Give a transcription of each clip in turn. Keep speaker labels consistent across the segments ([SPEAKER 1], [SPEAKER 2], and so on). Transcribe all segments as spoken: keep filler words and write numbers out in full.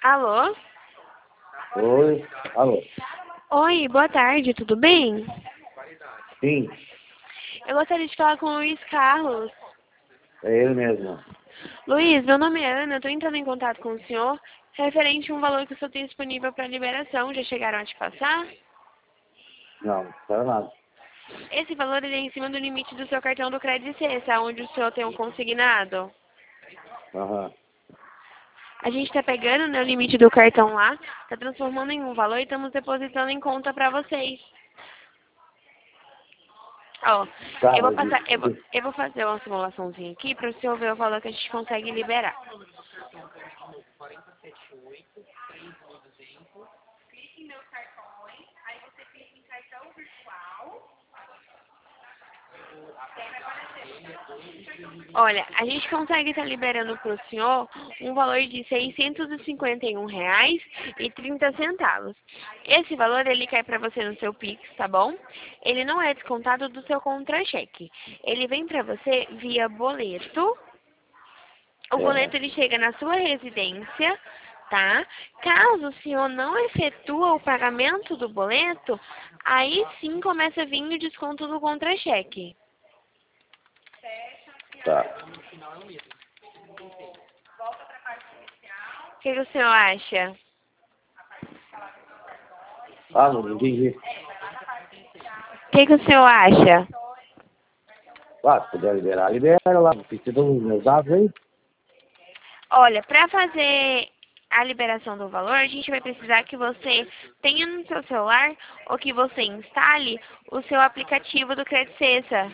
[SPEAKER 1] Alô?
[SPEAKER 2] Oi, alô.
[SPEAKER 1] Oi, boa tarde, tudo bem?
[SPEAKER 2] Sim,
[SPEAKER 1] Eu gostaria de falar com o Luiz Carlos.
[SPEAKER 2] é ele mesmo.
[SPEAKER 1] Luiz, meu nome é Ana, estou entrando em contato com o senhor referente a um valor que o senhor tem disponível para liberação. Já chegaram a te passar?
[SPEAKER 2] Não, não espera nada.
[SPEAKER 1] Esse valor ele é em cima do limite do seu cartão do Crédito Cessa, onde o senhor tem um consignado.
[SPEAKER 2] Aham.
[SPEAKER 1] A gente está pegando, né, o limite do cartão lá, está transformando em um valor e estamos depositando em conta para vocês. Ó,
[SPEAKER 2] Tá,
[SPEAKER 1] eu vou
[SPEAKER 2] mas
[SPEAKER 1] passar, eu vou,
[SPEAKER 2] isso-
[SPEAKER 1] eu vou fazer uma simulaçãozinha aqui para o senhor ver o valor que a gente consegue liberar. Olha, a gente consegue estar liberando para o senhor um valor de seiscentos e cinquenta e um reais e trinta centavos. Esse valor ele cai para você no seu Pix, tá bom? Ele não é descontado do seu contra-cheque. Ele vem para você via boleto. O
[SPEAKER 2] é,
[SPEAKER 1] boleto ele chega na sua residência, tá? Caso o senhor não efetua o pagamento do boleto, aí sim começa a vir o desconto do contra-cheque.
[SPEAKER 2] tá.
[SPEAKER 1] O que, que o senhor acha?
[SPEAKER 2] Ah, não entendi.
[SPEAKER 1] O que, que o senhor acha?
[SPEAKER 2] Ah, se puder liberar, libera lá. Precisa dos meus dados aí?
[SPEAKER 1] Olha, para fazer a liberação do valor, a gente vai precisar que você tenha no seu celular ou que você instale o seu aplicativo do Crédito Cessa.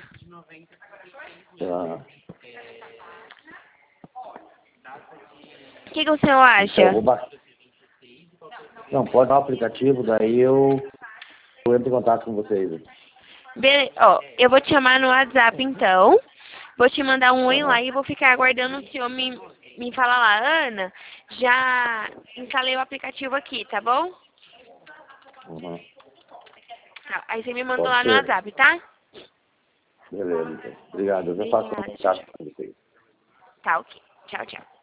[SPEAKER 2] Tá.
[SPEAKER 1] O que, que o senhor
[SPEAKER 2] Então, eu
[SPEAKER 1] acha?
[SPEAKER 2] vou baixar. Não, pode dar o aplicativo, daí eu, eu entro em contato com vocês.
[SPEAKER 1] Bele... Ó, eu vou te chamar no WhatsApp então. Vou te mandar um oi
[SPEAKER 2] Aham.
[SPEAKER 1] lá e vou ficar aguardando o senhor me, me falar lá. Ana, já instalei o aplicativo aqui, tá bom?
[SPEAKER 2] Uhum.
[SPEAKER 1] Tá, aí você me manda
[SPEAKER 2] Pode
[SPEAKER 1] lá no
[SPEAKER 2] ser.
[SPEAKER 1] WhatsApp, tá?
[SPEAKER 2] Beleza, então. Obrigado. Eu já faço
[SPEAKER 1] Obrigada, tchau,
[SPEAKER 2] contato
[SPEAKER 1] tchau.
[SPEAKER 2] com vocês.
[SPEAKER 1] Tá, ok. Tchau, tchau.